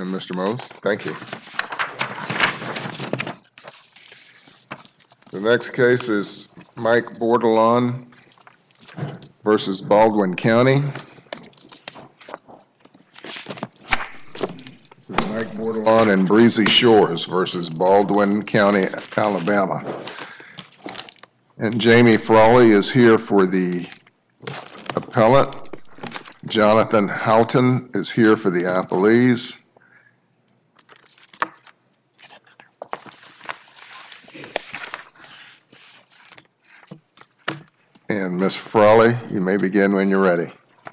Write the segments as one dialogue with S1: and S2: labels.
S1: And Mr. Mose, thank you. The next case is Mike Bordelon versus Baldwin County. This is Mike Bordelon and Breezy Shores versus Baldwin County, Alabama. And Jamie Frawley is here for the appellant. Jonathan Houghton is here for the appellees. And Ms. Frawley, you may begin when you're ready.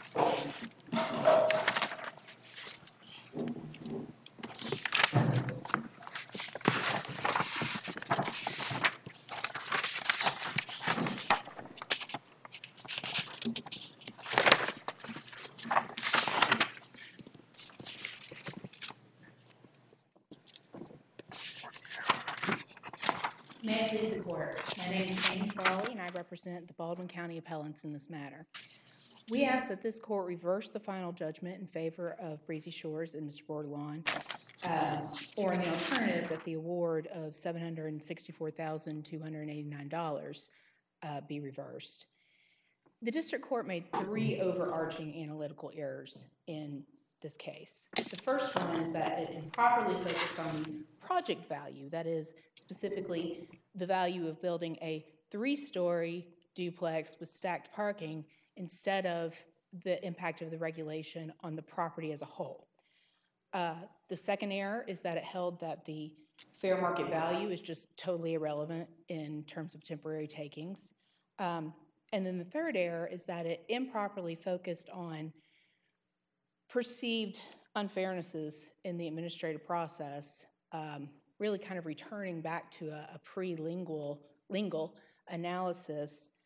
S2: May it please the court. My name is Jamie Frawley, and I represent the Baldwin County appellants in this matter. We ask that this court reverse the final judgment in favor of Breezy Shores and Mr. Bordelon, or in the alternative, that the award of $764,289 be reversed. The district court made 3 overarching analytical errors in this case. The first one is that it improperly focused on the project value, that is, specifically the value of building a 3-story duplex with stacked parking instead of the impact of the regulation on the property as a whole. The second error is that it held that the fair market value is just totally irrelevant in terms of temporary takings. And then the third error is that it improperly focused on perceived unfairnesses in the administrative process, really kind of returning back to a pre-lingual analysis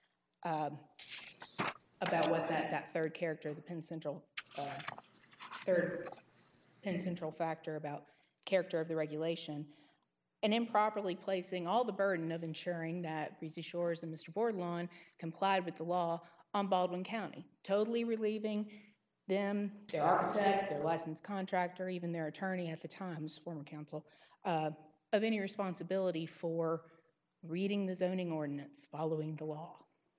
S2: about what that third character, the third Penn Central factor about character of the regulation, and improperly placing all the burden of ensuring that Breezy Shores and Mr. Bordelon complied with the law on Baldwin County, totally relieving them, their architect, their licensed contractor, even their attorney at the time, was former counsel, of any responsibility for reading the zoning ordinance, following the law.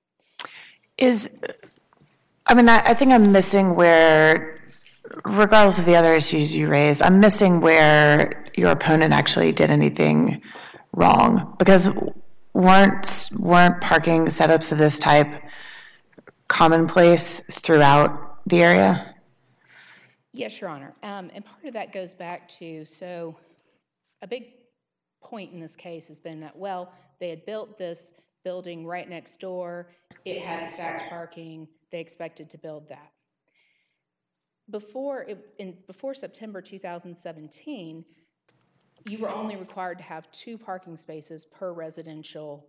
S3: I think I'm missing where, regardless of the other issues you raised, I'm missing where your opponent actually did anything wrong, because weren't parking setups of this type commonplace throughout the area?
S2: Yes, Your Honor. And part of that goes back to, so a big point in this case has been that, well, they had built this building right next door. It had stacked parking. They expected to build that. Before September 2017, you were only required to have 2 parking spaces per residential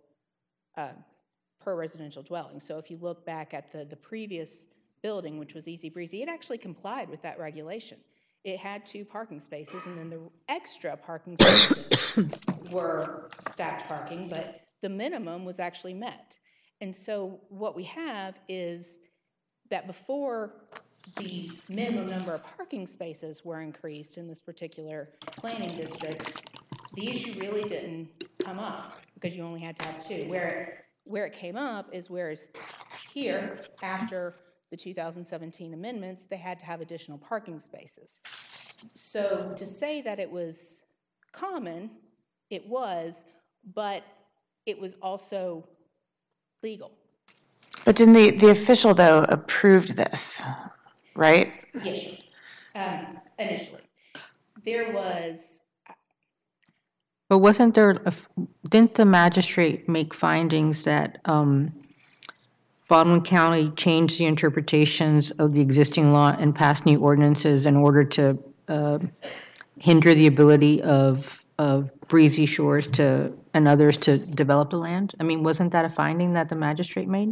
S2: dwelling. So if you look back at the previous building, which was Easy Breezy, it actually complied with that regulation. It had 2 parking spaces, and then the extra parking spaces were stacked parking, but the minimum was actually met. And so what we have is that before the minimum number of parking spaces were increased in this particular planning district, the issue really didn't come up because you only had to have 2. Where it came up is whereas here, after the 2017 amendments, they had to have additional parking spaces. So to say that it was common, it was, but it was also legal.
S3: But didn't the official, though, approved this, right?
S2: Yes, initially. There was...
S4: But didn't the magistrate make findings that Baldwin County changed the interpretations of the existing law and passed new ordinances in order to hinder the ability of Breezy Shores and others to develop the land? I mean, wasn't that a finding that the magistrate made?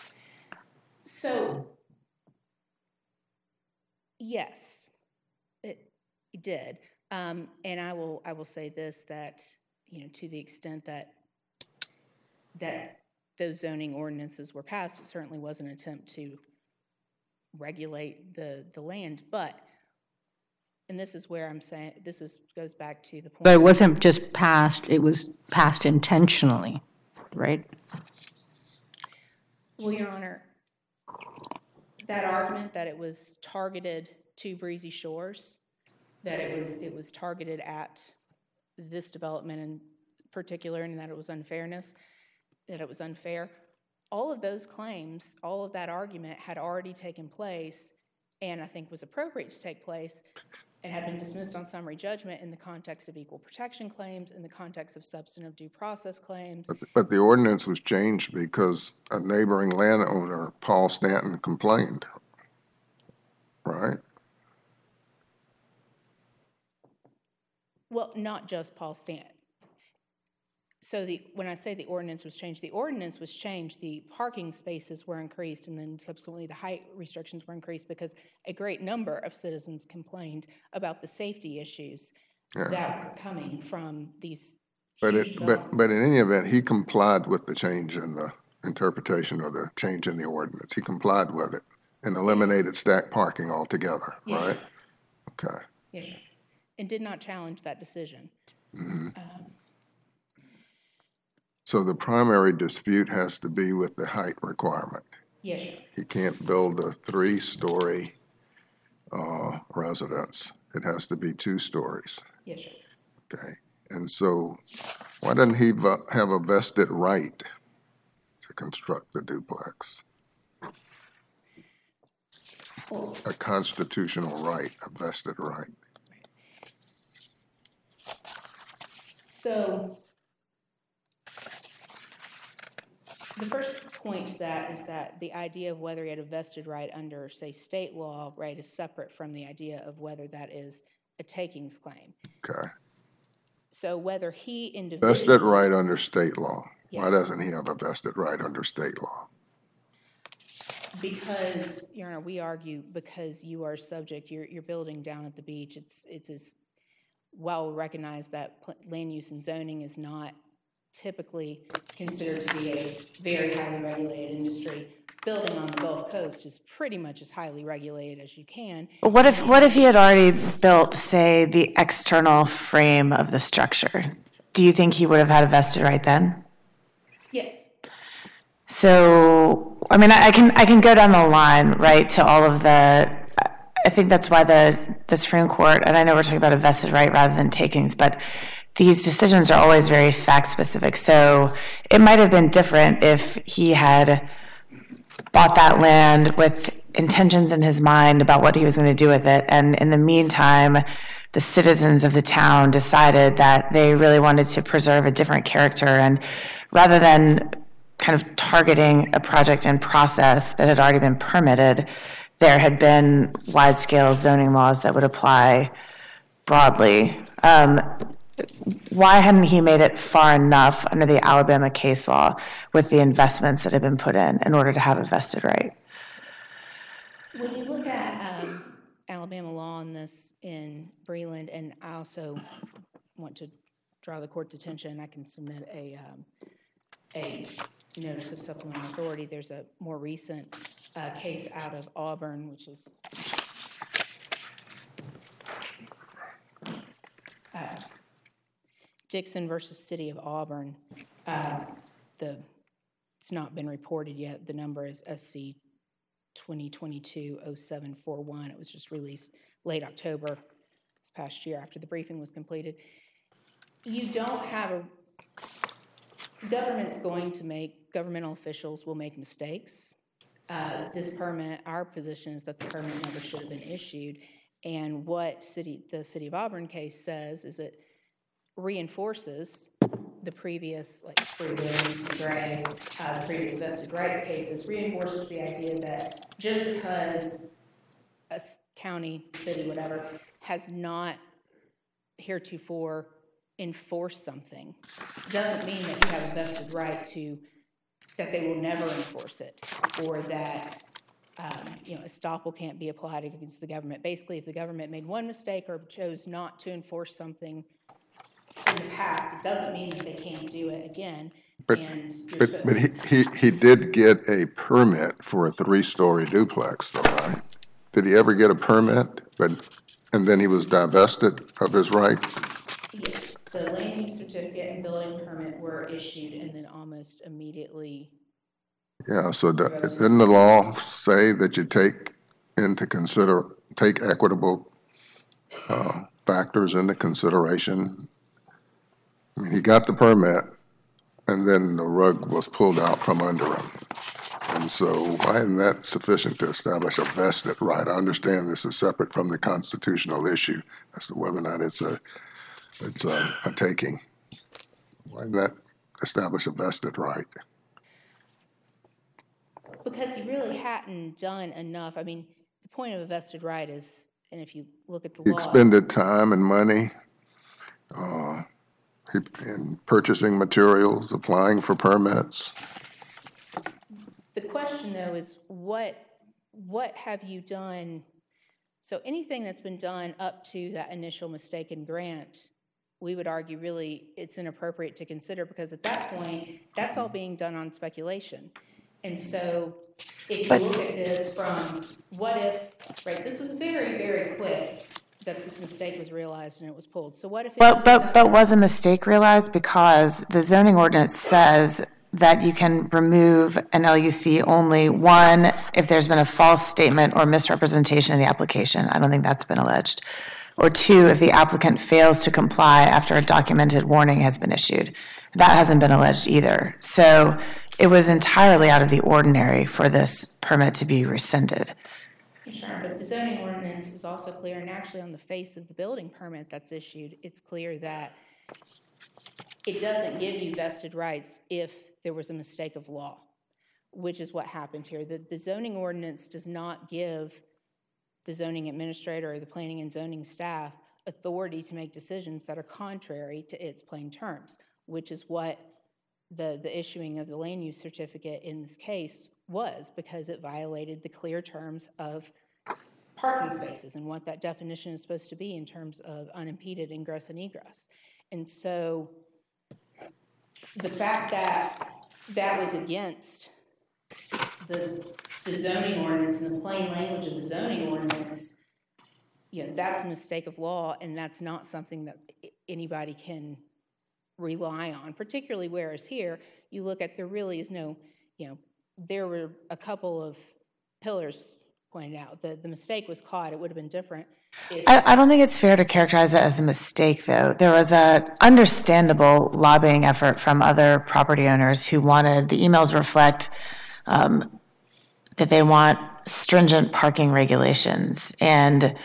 S2: So, yes, it did. And I will say this, that, to the extent that those zoning ordinances were passed, it certainly was an attempt to regulate the land. But and this is where I'm saying, goes back to the point.
S4: But it wasn't just passed, it was passed intentionally, right?
S2: Well, Your Honor, that argument that it was targeted to Breezy Shores, that it was targeted at this development in particular, and that it was unfairness, that it was unfair, all of those claims, all of that argument had already taken place, and I think was appropriate to take place, and had been dismissed on summary judgment in the context of equal protection claims, in the context of substantive due process claims.
S1: But the ordinance was changed because a neighboring landowner, Paul Stanton, complained, right?
S2: Well, not just Paul Stanton. So when I say the ordinance was changed, the parking spaces were increased, and then subsequently the height restrictions were increased because a great number of citizens complained about the safety issues that were coming from these huge dogs.
S1: But in any event, he complied with the change in the interpretation or the change in the ordinance. He complied with it and eliminated stacked parking altogether,
S2: Yes,
S1: right?
S2: sir.
S1: Okay.
S2: Yes, sir. And did not challenge that decision.
S1: So the primary dispute has to be with the height requirement.
S2: Yes, sir.
S1: He can't build a 3-story residence. It has to be 2 stories,
S2: Yes, sir.
S1: okay? And so why doesn't he have a vested right to construct the duplex?
S2: Well,
S1: A constitutional right, a vested right.
S2: so the first point to that is that the idea of whether he had a vested right under, say, state law, right, is separate from the idea of whether that is a takings claim.
S1: Okay.
S2: So whether he individually...
S1: Vested right under state law. Why
S2: Yes.
S1: doesn't he have a vested right under state law?
S2: Because, Your Honor, we argue because you are subject, you're building down at the beach, it's as well recognized that land use and zoning is not typically considered to be a very highly regulated industry. Building on the Gulf Coast is pretty much as highly regulated as you can.
S3: But what if he had already built, say, the external frame of the structure? Do you think he would have had a vested right then?
S2: Yes.
S3: So, I mean, I can go down the line, right, to all of the, I think that's why the Supreme Court, and I know we're talking about a vested right rather than takings, but these decisions are always very fact-specific. So it might have been different if he had bought that land with intentions in his mind about what he was going to do with it, and in the meantime, the citizens of the town decided that they really wanted to preserve a different character, and rather than kind of targeting a project in process that had already been permitted, there had been wide-scale zoning laws that would apply broadly. Why hadn't he made it far enough under the Alabama case law with the investments that had been put in order to have a vested right?
S2: When you look at Alabama law on this in Breland, and I also want to draw the court's attention, I can submit a notice of supplemental authority. There's a more recent case out of Auburn, which is Dixon versus City of Auburn. It's not been reported yet. The number is SC 2022-0741. It was just released late October this past year after the briefing was completed. You don't have governmental officials will make mistakes. This permit, our position is that the permit never should have been issued. And what the City of Auburn case says is it reinforces the previous, like Freeland, Gray, the previous vested rights cases, reinforces the idea that just because a county, city, whatever, has not heretofore enforced something, doesn't mean that you have a vested right to, that they will never enforce it, or that estoppel can't be applied against the government. Basically, if the government made one mistake or chose not to enforce something in the past, it doesn't mean that they can't do it again.
S1: But he did get a permit for a 3-story duplex, though, right? Did he ever get a permit? But And then he was divested of his right?
S2: Yes, the land use certificate and building permit were issued and then almost immediately,
S1: Yeah, so didn't the law say that you take equitable factors into consideration? I mean, he got the permit, and then the rug was pulled out from under him. And so why isn't that sufficient to establish a vested right? I understand this is separate from the constitutional issue as to whether or not it's a taking. Why doesn't that establish a vested right?
S2: because he really hadn't done enough. I mean, the point of a vested right is, and if you look at the
S1: He
S2: law.
S1: expended time and money in purchasing materials, applying for permits.
S2: The question, though, is what have you done? So anything that's been done up to that initial mistaken grant, we would argue really it's inappropriate to consider because at that point, that's all being done on speculation. And so if you look at this from what if, right, this was very, very quick that this mistake was realized and it was pulled. So what if it was
S3: But was a mistake realized because the zoning ordinance says that you can remove an LUC only, one, if there's been a false statement or misrepresentation of the application. I don't think that's been alleged. Or two, if the applicant fails to comply after a documented warning has been issued. That hasn't been alleged either. So it was entirely out of the ordinary for this permit to be rescinded.
S2: Sure, but the zoning ordinance is also clear, and actually on the face of the building permit that's issued, it's clear that it doesn't give you vested rights if there was a mistake of law, which is what happened here. The zoning ordinance does not give the zoning administrator or the planning and zoning staff authority to make decisions that are contrary to its plain terms, which is what the issuing of the land use certificate in this case was, because it violated the clear terms of parking spaces and what that definition is supposed to be in terms of unimpeded ingress and egress. And so the fact that that was against the zoning ordinance and the plain language of the zoning ordinance, that's a mistake of law, and that's not something that anybody can rely on, particularly whereas here, you look at, there really is no, there were a couple of pillars pointed out. The mistake was caught. It would have been different if...
S3: I don't think it's fair to characterize it as a mistake, though. There was an understandable lobbying effort from other property owners who wanted, the emails reflect that they want stringent parking regulations. And,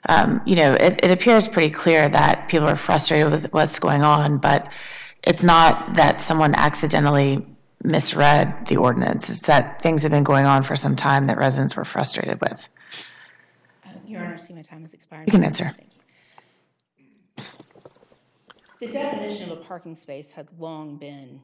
S3: it appears pretty clear that people are frustrated with what's going on, but it's not that someone accidentally misread the ordinance. It's that things have been going on for some time that residents were frustrated with.
S2: Your Honor, I see my time has expired.
S3: You can answer.
S2: Thank you. The definition of a parking space had long been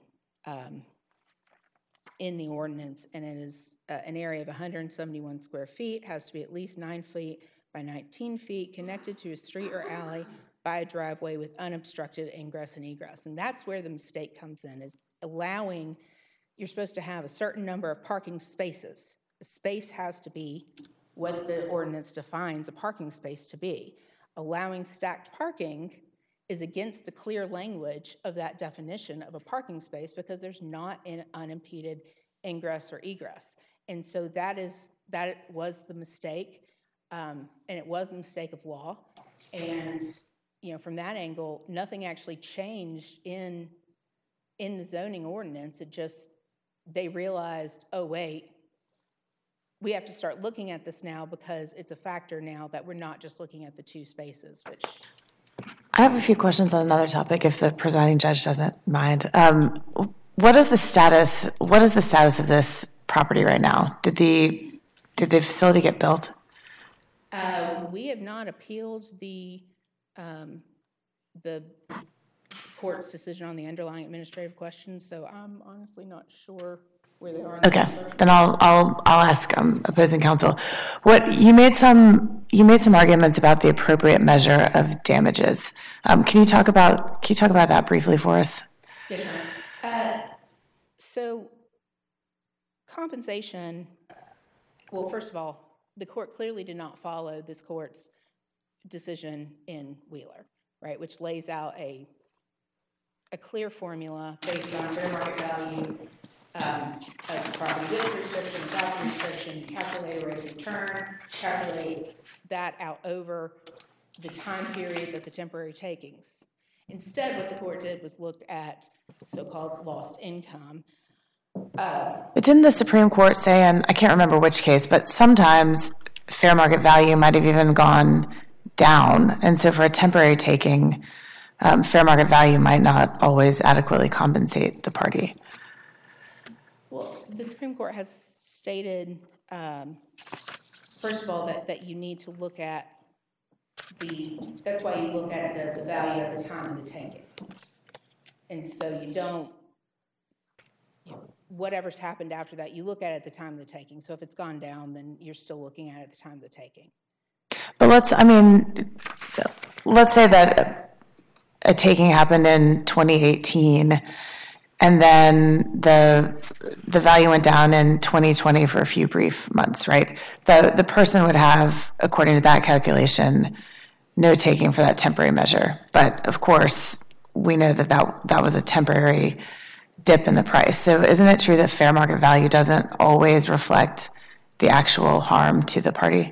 S2: in the ordinance, and it is an area of 171 square feet, has to be at least 9 feet by 19 feet, connected to a street or alley by a driveway with unobstructed ingress and egress. And that's where the mistake comes in, is allowing, you're supposed to have a certain number of parking spaces. A space has to be what the ordinance defines a parking space to be. Allowing stacked parking is against the clear language of that definition of a parking space because there's not an unimpeded ingress or egress. And so that was the mistake, and it was a mistake of law. And from that angle, nothing actually changed in the zoning ordinance. It just, they realized, oh wait, we have to start looking at this now because it's a factor now that we're not just looking at the two spaces, which...
S3: I have a few questions on another topic, if the presiding judge doesn't mind. What is the status of this property right now? Did the facility get built?
S2: We have not appealed the court's decision on the underlying administrative questions, so I'm honestly not sure where they are.
S3: Okay, then I'll ask opposing counsel. You made some arguments about the appropriate measure of damages. Can you talk about that briefly for us?
S2: Yes, Your Honor. So compensation. Well, first of all, the court clearly did not follow this court's decision in Wheeler, right, which lays out a clear formula based on fair market value of property with restriction, without restriction, calculate a rate of return, calculate that out over the time period of the temporary takings. Instead, what the court did was look at so-called lost income.
S3: But didn't the Supreme Court say, and I can't remember which case, but sometimes fair market value might have even gone down. And so for a temporary taking, fair market value might not always adequately compensate the party.
S2: Well, the Supreme Court has stated, first of all, that you need to look at that's why you look at the value at the time of the taking. And so you don't, whatever's happened after that, you look at it at the time of the taking. So if it's gone down, then you're still looking at it at the time of the taking.
S3: But let's say that a taking happened in 2018, and then the value went down in 2020 for a few brief months, right? The person would have, according to that calculation, no taking for that temporary measure. But of course, we know that was a temporary dip in the price. So isn't it true that fair market value doesn't always reflect the actual harm to the party?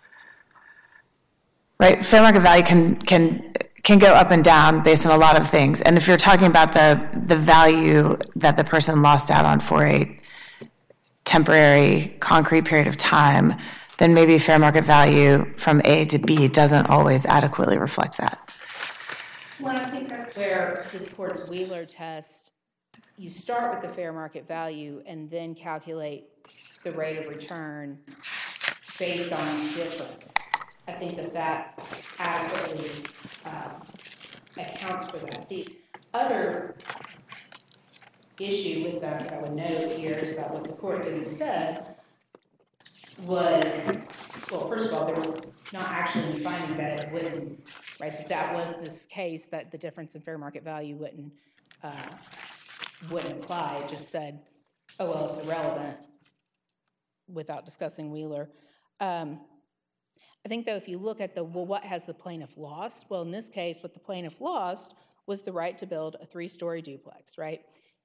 S3: Right? Fair market value can go up and down based on a lot of things. And if you're talking about the value that the person lost out on for a temporary concrete period of time, then maybe fair market value from A to B doesn't always adequately reflect that.
S2: Well, I think that's where this court's Wheeler test, you start with the fair market value and then calculate the rate of return based on difference. I think that adequately accounts for that. The other issue with that I would note here is about what the court did instead was, well, first of all, there was not actually any finding that it wouldn't, right? That was this case that the difference in fair market value wouldn't apply. It just said, oh, well, it's irrelevant without discussing Wheeler. I think, though, if you look at what has the plaintiff lost? Well, in this case, what the plaintiff lost was the right to build a 3-story duplex, right?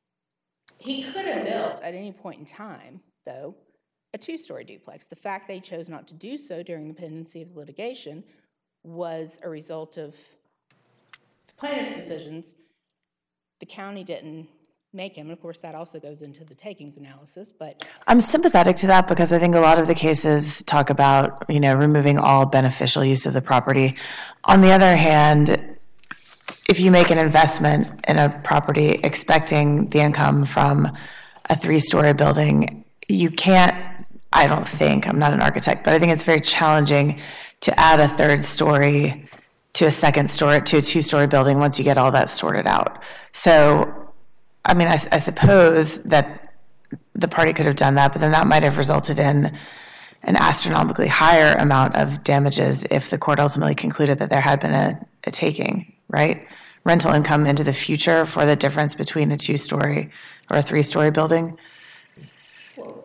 S2: He could have built at any point in time, though, a 2-story duplex. The fact they chose not to do so during the pendency of litigation was a result of the plaintiff's decisions. The county didn't make him. And of course, that also goes into the takings analysis. But
S3: I'm sympathetic to that because I think a lot of the cases talk about, removing all beneficial use of the property. On the other hand, if you make an investment in a property expecting the income from a 3-story building, you can't, I don't think, I'm not an architect, but I think it's very challenging to add a 3rd story to a 2nd story, to a 2-story building once you get all that sorted out. So, I suppose that the party could have done that, but then that might have resulted in an astronomically higher amount of damages if the court ultimately concluded that there had been a taking, right? Rental income into the future for the difference between a 2-story or a 3-story building.
S2: Well,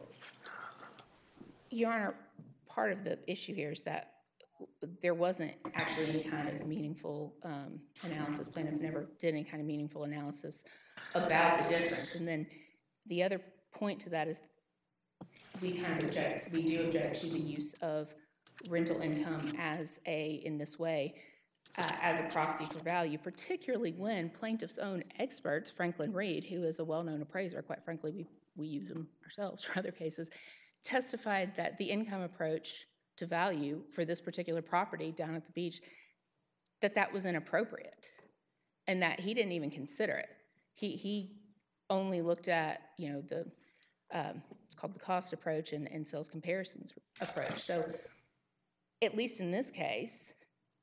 S2: Your Honor, part of the issue here is that there wasn't actually any kind of meaningful analysis. Plaintiff never did any kind of meaningful analysis about the difference. And then the other point to that is we do object to the use of rental income in this way, as a proxy for value, particularly when plaintiff's own experts, Franklin Reed, who is a well-known appraiser, quite frankly, we use him ourselves for other cases, testified that the income approach to value for this particular property down at the beach, that was inappropriate and that he didn't even consider it. He only looked at, it's called the cost approach and sales comparisons approach. So at least in this case,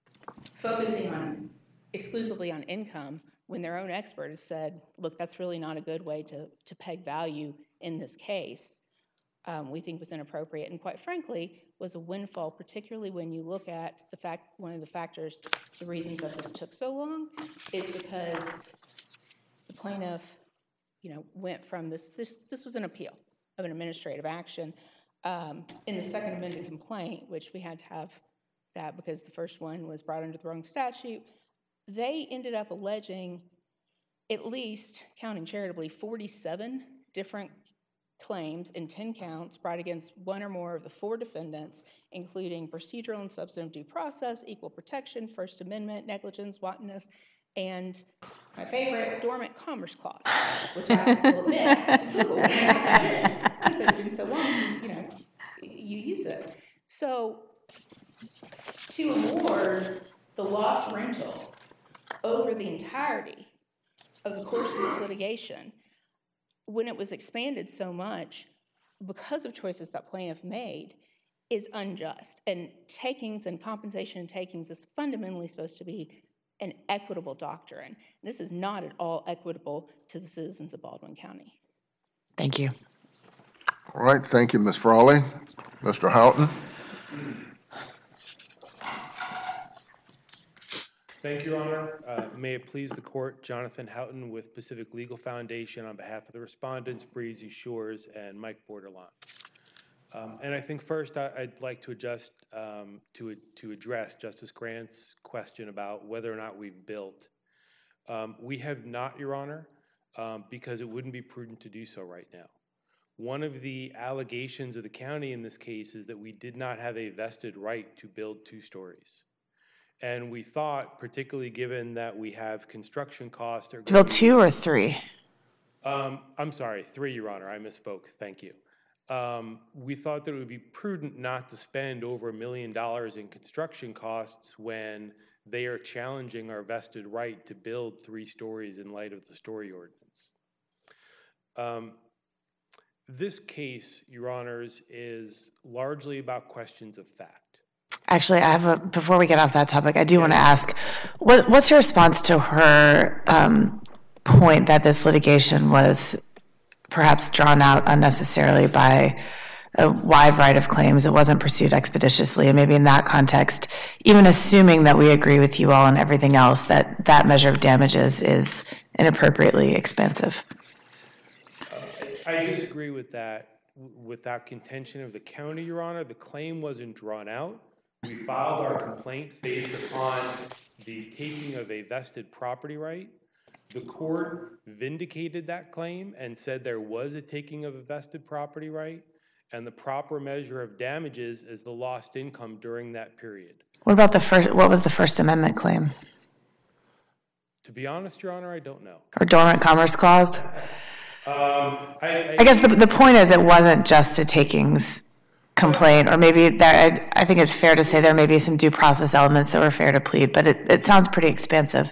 S2: focusing exclusively on income when their own expert has said, look, that's really not a good way to peg value in this case, we think was inappropriate and quite frankly was a windfall, particularly when you look at one of the factors, the reasons that this took so long is because the plaintiff, went from this was an appeal of an administrative action. In the second amended complaint, which we had to have that because the first one was brought under the wrong statute. They ended up alleging, at least, counting charitably, 47 different claims in 10 counts brought against one or more of the 4 defendants, including procedural and substantive due process, equal protection, First Amendment, negligence, wantonness, and my favorite, dormant commerce clause, which I will admit I have to Google because it's been so long since, you use it. So to award the lost rental over the entirety of the course of this litigation, when it was expanded so much because of choices that plaintiff made, is unjust. And takings and compensation and takings is fundamentally supposed to be an equitable doctrine. This is not at all equitable to the citizens of Baldwin County.
S3: Thank you.
S1: All right, thank you, Ms. Frawley. Mr. Houghton?
S5: Thank you, Your Honor. May it please the court, Jonathan Houghton with Pacific Legal Foundation on behalf of the respondents, Breezy Shores and Mike Bordelon. And I think first I'd like to address Justice Grant's question about whether or not we've built. We have not, Your Honor, because it wouldn't be prudent to do so right now. One of the allegations of the county in this case is that we did not have a vested right to build 2 stories. And we thought, particularly given that we have construction costs.
S3: To build 2 or 3?
S5: I'm sorry, 3, Your Honor. I misspoke. Thank you. We thought that it would be prudent not to spend over $1 million in construction costs when they are challenging our vested right to build 3 stories in light of the story ordinance. This case, Your Honors, is largely about questions of fact.
S3: Actually, before we get off that topic, I do want to ask, what's your response to her point that this litigation was perhaps drawn out unnecessarily by a wide variety of claims? It wasn't pursued expeditiously, and maybe in that context, even assuming that we agree with you all and everything else, that measure of damages is inappropriately expensive.
S5: I disagree with that contention of the county, Your Honor. The claim wasn't drawn out. We filed our complaint based upon the taking of a vested property right. The court vindicated that claim and said there was a taking of a vested property right, and the proper measure of damages is the lost income during that period.
S3: What was the First Amendment claim?
S5: To be honest, Your Honor, I don't know.
S3: Or dormant commerce clause?
S5: I
S3: guess the point is it wasn't just a takings complaint, or maybe I think it's fair to say there may be some due process elements that were fair to plead, but it sounds pretty expansive.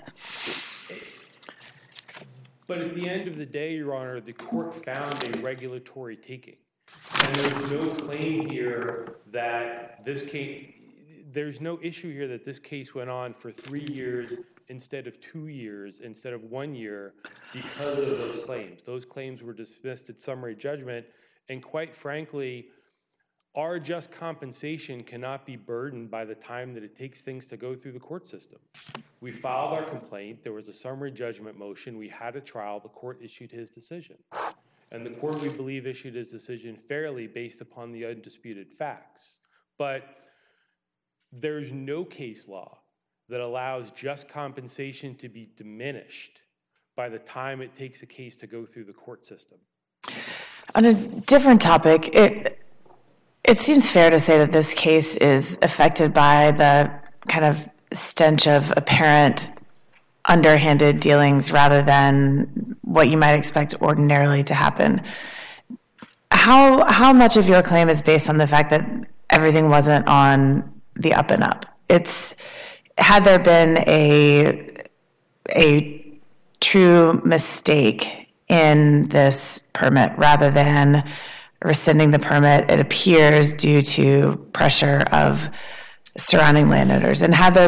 S5: But at the end of the day, Your Honor, the court found a regulatory taking. And there's no claim here that this case, there's no issue here that this case went on for 3 years instead of 2 years, instead of 1 year, because of those claims. Those claims were dismissed at summary judgment, and quite frankly, our just compensation cannot be burdened by the time that it takes things to go through the court system. We filed our complaint. There was a summary judgment motion. We had a trial. The court issued his decision. And the court, we believe, issued his decision fairly based upon the undisputed facts. But there's no case law that allows just compensation to be diminished by the time it takes a case to go through the court system.
S3: On a different topic, it seems fair to say that this case is affected by the kind of stench of apparent underhanded dealings rather than what you might expect ordinarily to happen. How much of your claim is based on the fact that everything wasn't on the up and up? Had there been a true mistake in this permit rather than rescinding the permit, it appears, due to pressure of surrounding landowners. And had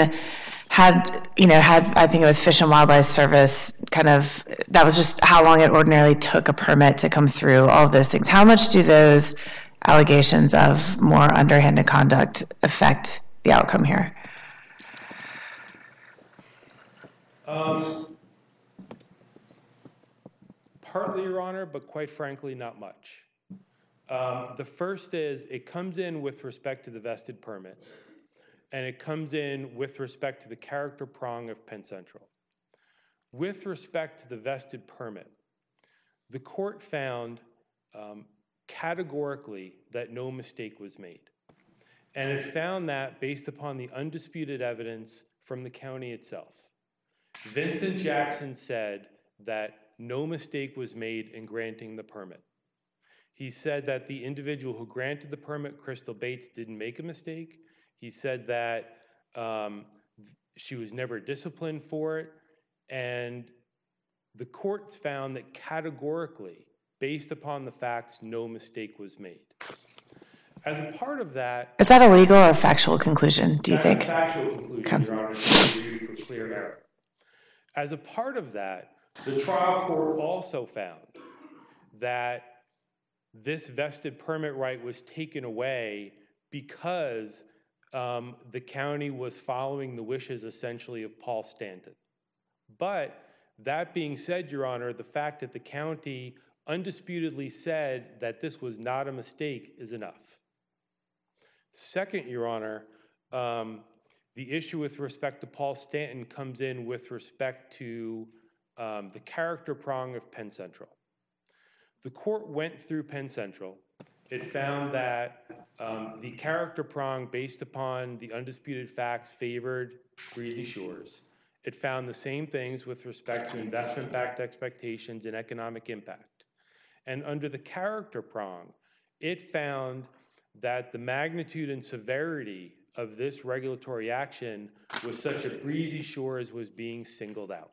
S3: I think it was Fish and Wildlife Service, that was just how long it ordinarily took a permit to come through, all of those things. How much do those allegations of more underhanded conduct affect the outcome here?
S5: Partly, Your Honor, but quite frankly, not much. The first is it comes in with respect to the vested permit. and it comes in with respect to the character prong of Penn Central. With respect to the vested permit, the court found categorically that no mistake was made. And it found that based upon the undisputed evidence from the county itself. Vincent Jackson said that no mistake was made in granting the permit. He said that the individual who granted the permit, Crystal Bates, didn't make a mistake. He said that she was never disciplined for it. And the court found that categorically, based upon the facts, no mistake was made. As a part of that...
S3: Is that a legal or factual conclusion, do you think?
S5: That's a factual conclusion, Your Honor, to review for clear error. As a part of that, the trial court also found that this vested permit right was taken away because the county was following the wishes, essentially, of Paul Stanton. But that being said, Your Honor, the fact that the county undisputedly said that this was not a mistake is enough. Second, Your Honor, the issue with respect to Paul Stanton comes in with respect to the character prong of Penn Central. The court went through Penn Central. It found that the character prong, based upon the undisputed facts, favored Breezy Shores. It found the same things with respect to investment-backed expectations and economic impact. And under the character prong, it found that the magnitude and severity of this regulatory action was such that Breezy Shores was being singled out.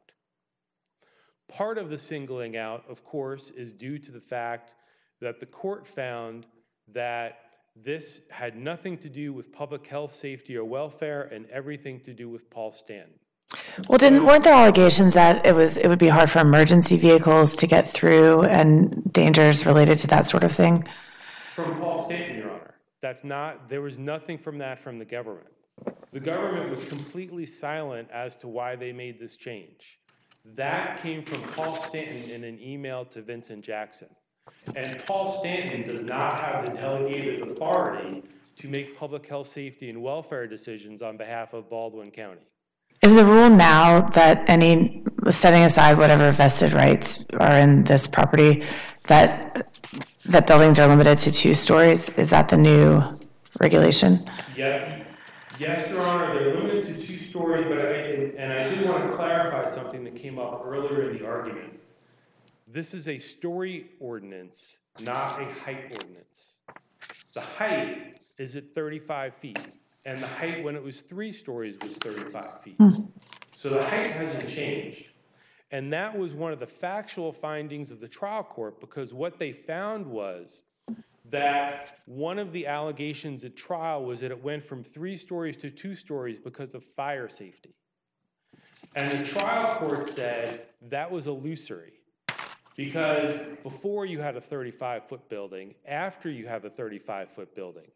S5: Part of the singling out, of course, is due to the fact that the court found that this had nothing to do with public health, safety, or welfare, and everything to do with Paul Stanton.
S3: Well, weren't there allegations that it would be hard for emergency vehicles to get through and dangers related to that sort of thing?
S5: From Paul Stanton, Your Honor. There was nothing from that from the government. The government was completely silent as to why they made this change. That came from Paul Stanton in an email to Vincent Jackson. And Paul Stanton does not have the delegated authority to make public health, safety, and welfare decisions on behalf of Baldwin County.
S3: Is the rule now that setting aside whatever vested rights are in this property, that buildings are limited to 2 stories? Is that the new regulation?
S5: Yeah. Yes, Your Honor, they're limited to 2 stories, but I did want to clarify something that came up earlier in the argument. This is a story ordinance, not a height ordinance. The height is at 35 feet. And the height when it was 3 stories was 35 feet. So the height hasn't changed. And that was one of the factual findings of the trial court, because what they found was that one of the allegations at trial was that it went from 3 stories to 2 stories because of fire safety. And the trial court said that was illusory, because before you had a 35-foot building, after you have a 35-foot building.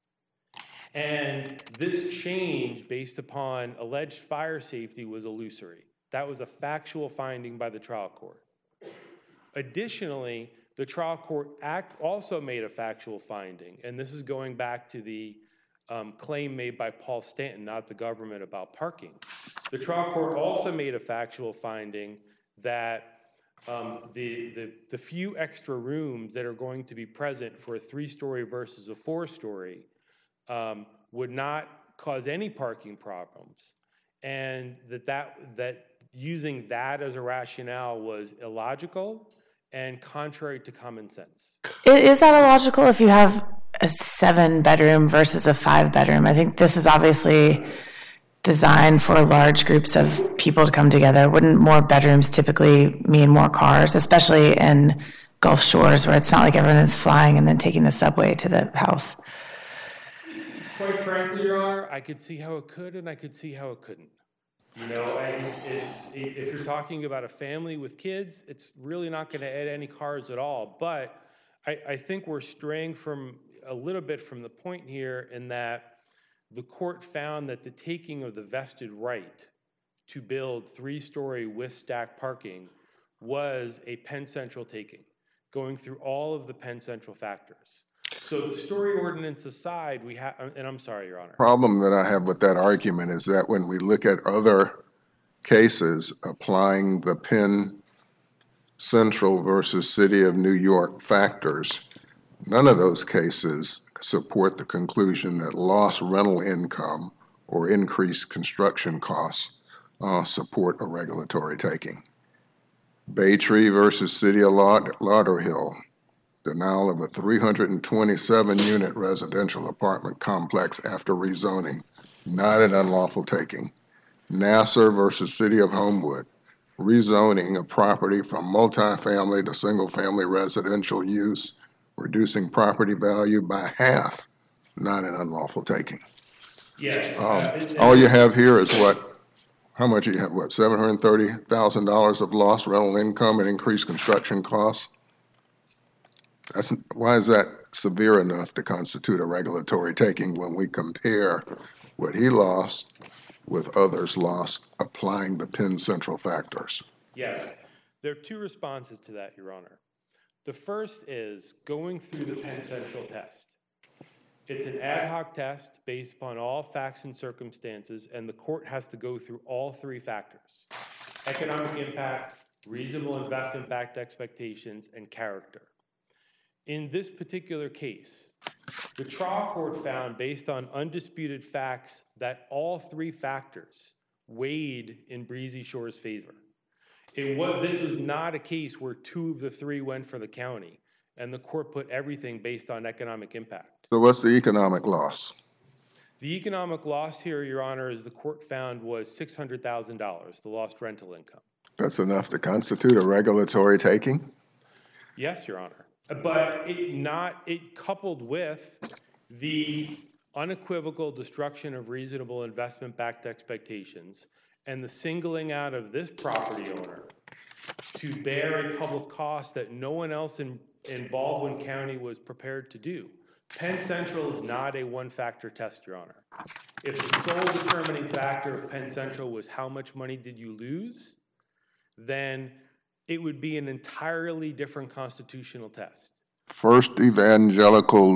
S5: And this change based upon alleged fire safety was illusory. That was a factual finding by the trial court. Additionally, the trial court also made a factual finding, and this is going back to the claim made by Paul Stanton, not the government, about parking. The trial court also made a factual finding that the few extra rooms that are going to be present for a 3-story versus a 4-story would not cause any parking problems, and that using that as a rationale was illogical and contrary to common sense.
S3: Is that illogical if you have a 7-bedroom versus a 5-bedroom? I think this is obviously designed for large groups of people to come together. Wouldn't more bedrooms typically mean more cars, especially in Gulf Shores, where it's not like everyone is flying and then taking the subway to the house?
S5: Quite frankly, Your Honor, I could see how it could and I could see how it couldn't. You know, if you're talking about a family with kids, it's really not going to add any cars at all. But I think we're straying from a little bit from the point here, in that the court found that the taking of the vested right to build 3-story with stacked parking was a Penn Central taking, going through all of the Penn Central factors. So the story ordinance aside, we have, and I'm sorry, Your Honor.
S1: Problem that I have with that argument is that when we look at other cases applying the Penn Central versus City of New York factors, none of those cases support the conclusion that lost rental income or increased construction costs support a regulatory taking. Baytree versus City of Lauderhill, denial of a 327-unit residential apartment complex after rezoning, not an unlawful taking. Nassar versus City of Homewood, rezoning a property from multifamily to single-family residential use, reducing property value by half, not an unlawful taking.
S5: Yes.
S1: All you have here is how much you have, $730,000 of lost rental income and increased construction costs? Why is that severe enough to constitute a regulatory taking when we compare what he lost with others lost applying the Penn Central factors?
S5: Yes. There are two responses to that, Your Honor. The first is going through the Penn Central test. It's an ad hoc test based upon all facts and circumstances, and the court has to go through all three factors: economic impact, reasonable investment-backed expectations, and character. In this particular case, the trial court found, based on undisputed facts, that all three factors weighed in Breezy Shore's favor. This was not a case where two of the three went for the county, and the court put everything based on economic impact.
S1: So what's the economic loss?
S5: The economic loss here, Your Honor, as the court found, was $600,000, the lost rental income.
S1: That's enough to constitute a regulatory taking?
S5: Yes, Your Honor. But it coupled with the unequivocal destruction of reasonable investment-backed expectations and the singling out of this property owner to bear a public cost that no one else in Baldwin County was prepared to do. Penn Central is not a one-factor test, Your Honor. If the sole determining factor of Penn Central was how much money did you lose, then it would be an entirely different constitutional test.
S1: First Evangelical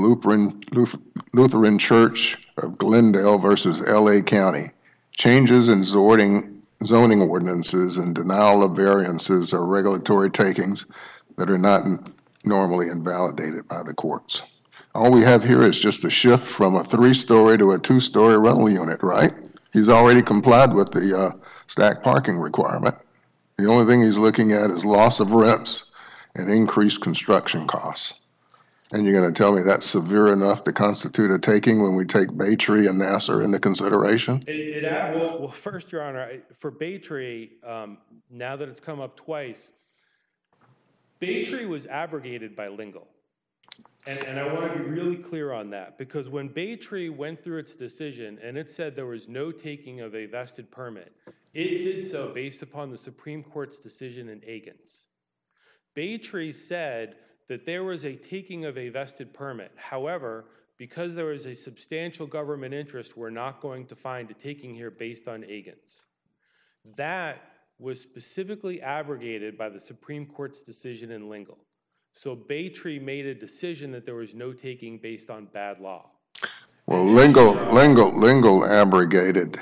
S1: Lutheran Church of Glendale versus LA County. Changes in zoning ordinances and denial of variances are regulatory takings that are not normally invalidated by the courts. All we have here is just a shift from a 3-story to a 2-story rental unit, right? He's already complied with the stacked parking requirement. The only thing he's looking at is loss of rents and increased construction costs. And you're going to tell me that's severe enough to constitute a taking when we take Baytree and Nassar into consideration?
S5: Well, first, Your Honor, for Baytree, now that it's come up twice, Baytree was abrogated by Lingle. And I want to be really clear on that, because when Baytree went through its decision and it said there was no taking of a vested permit, it did so based upon the Supreme Court's decision in Agins. Baytree said that there was a taking of a vested permit. However, because there was a substantial government interest, we're not going to find a taking here based on Agins. That was specifically abrogated by the Supreme Court's decision in Lingle. So Baytree made a decision that there was no taking based on bad law.
S1: Well, Lingle abrogated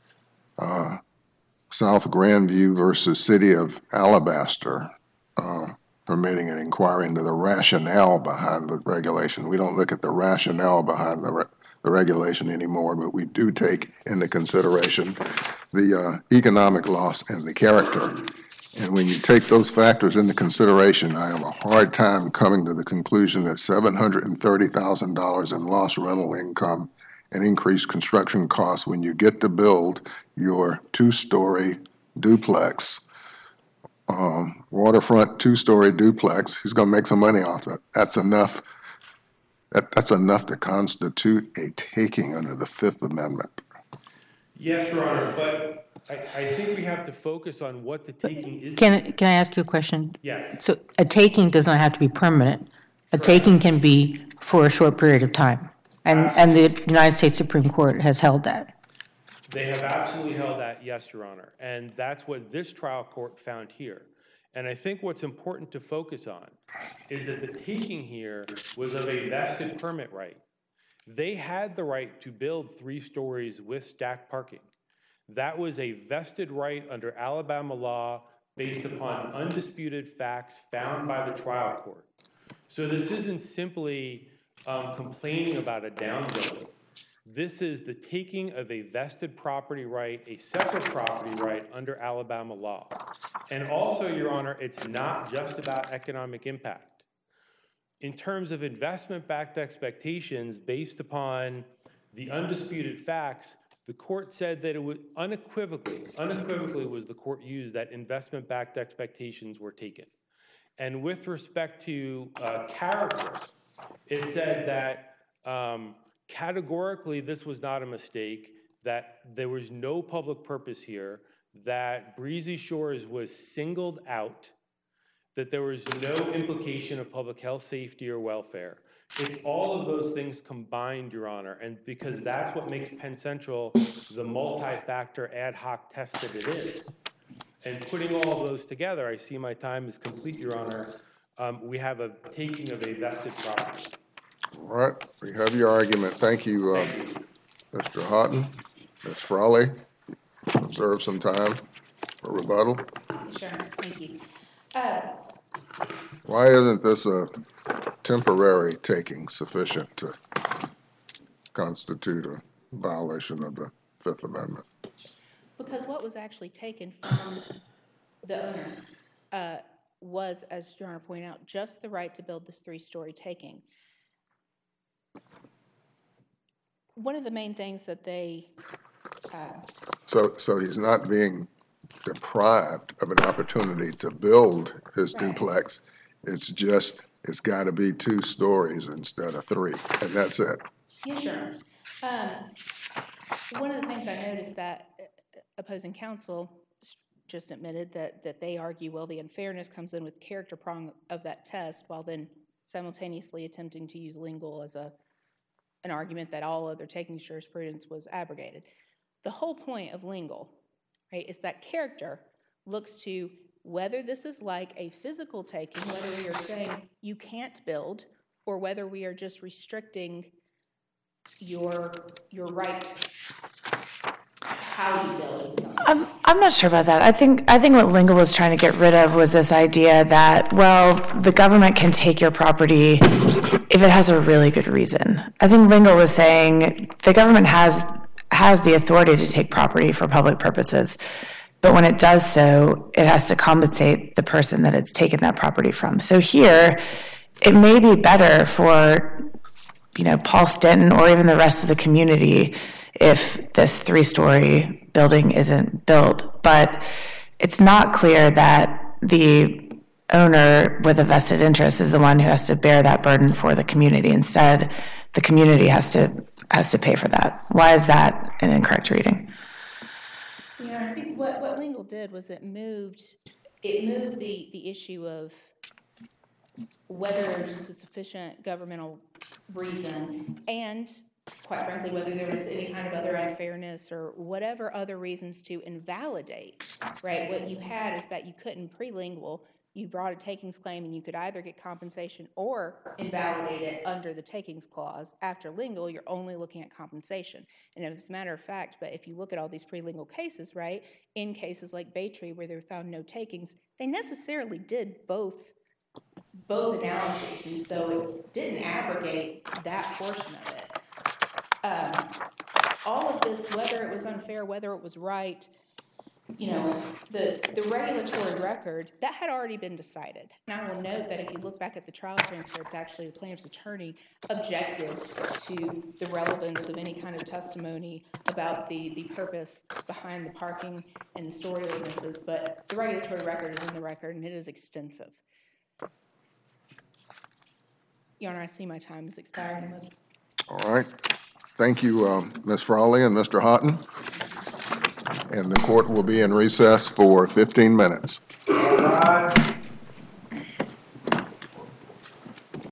S1: South Grandview versus City of Alabaster, permitting an inquiry into the rationale behind the regulation. We don't look at the rationale behind the regulation anymore, but we do take into consideration the economic loss and the character. And when you take those factors into consideration, I have a hard time coming to the conclusion that $730,000 in lost rental income and increased construction costs when you get to build your 2-story duplex, waterfront 2-story duplex, he's going to make some money off it. That's enough. That's enough to constitute a taking under the Fifth Amendment.
S5: Yes, Your Honor, but I think we have to focus on what the taking is.
S4: Can I ask you a question?
S5: Yes.
S4: So a taking does not have to be permanent. A taking can be for a short period of time. And the United States Supreme Court has held that.
S5: They have absolutely held that, yes, Your Honor. And that's what this trial court found here. And I think what's important to focus on is that the taking here was of a vested permit right. They had the right to build 3 stories with stacked parking. That was a vested right under Alabama law based upon undisputed facts found by the trial court. So this isn't simply complaining about a downbuilding. This is the taking of a vested property right, a separate property right under Alabama law. And also, Your Honor, it's not just about economic impact. In terms of investment-backed expectations based upon the undisputed facts, the court said that it was unequivocally was the court used that investment-backed expectations were taken. And with respect to character, it said that categorically this was not a mistake, that there was no public purpose here, that Breezy Shores was singled out, that there was no implication of public health, safety, or welfare. It's all of those things combined, Your Honor, and because that's what makes Penn Central the multi-factor ad hoc test that it is. And putting all of those together, I see my time is complete, Your Honor. We have a taking of a vested property.
S1: All right, we have your argument. Thank you, Mr. Houghton. Ms. Frawley, observe some time for rebuttal.
S2: Sure, thank you.
S1: Why isn't this a temporary taking sufficient to constitute a violation of the Fifth Amendment?
S2: Because what was actually taken from the owner was, as Your Honor pointed out, just the right to build this 3-story taking. One of the main things that they...
S1: So he's not being deprived of an opportunity to build his duplex. It's just, it's got to be 2 stories instead of 3, and that's it.
S2: Yeah, sure. One of the things I noticed that opposing counsel just admitted that they argue, well, the unfairness comes in with character prong of that test, while then simultaneously attempting to use Lingle as an argument that all other taking jurisprudence was abrogated. The whole point of Lingle, right, is that character looks to whether this is like a physical taking, whether we are saying you can't build, or whether we are just restricting your right how you build something.
S3: I'm not sure about that. I think what Lingle was trying to get rid of was this idea that, well, the government can take your property if it has a really good reason. I think Lingle was saying the government has the authority to take property for public purposes, but when it does so, it has to compensate the person that it's taken that property from. So here, it may be better for, Paul Stanton or even the rest of the community if this 3-story building isn't built, but it's not clear that the owner with a vested interest is the one who has to bear that burden for the community. Instead, the community has to pay for that. Why is that an incorrect reading?
S2: Yeah, I think what Lingle did was it moved the issue of whether there's a sufficient governmental reason and, quite frankly, whether there was any kind of other unfairness or whatever other reasons to invalidate, right? What you had is that you couldn't pre-Lingle, you brought a takings claim and you could either get compensation or invalidate it under the takings clause. After Lingle, you're only looking at compensation. And as a matter of fact, but if you look at all these pre-Lingle cases, right, in cases like Baytree where they found no takings, they necessarily did both analyses, and so it didn't abrogate that portion of it. All of this, whether it was unfair, whether it was right, the regulatory record, that had already been decided. And I will note that if you look back at the trial transcript, actually the plaintiff's attorney objected to the relevance of any kind of testimony about the purpose behind the parking and the story ordinances, but the regulatory record is in the record and it is extensive. Your Honor, I see my time is expiring.
S1: All right. Thank you, Ms. Frawley and Mr. Houghton. And the court will be in recess for 15 minutes.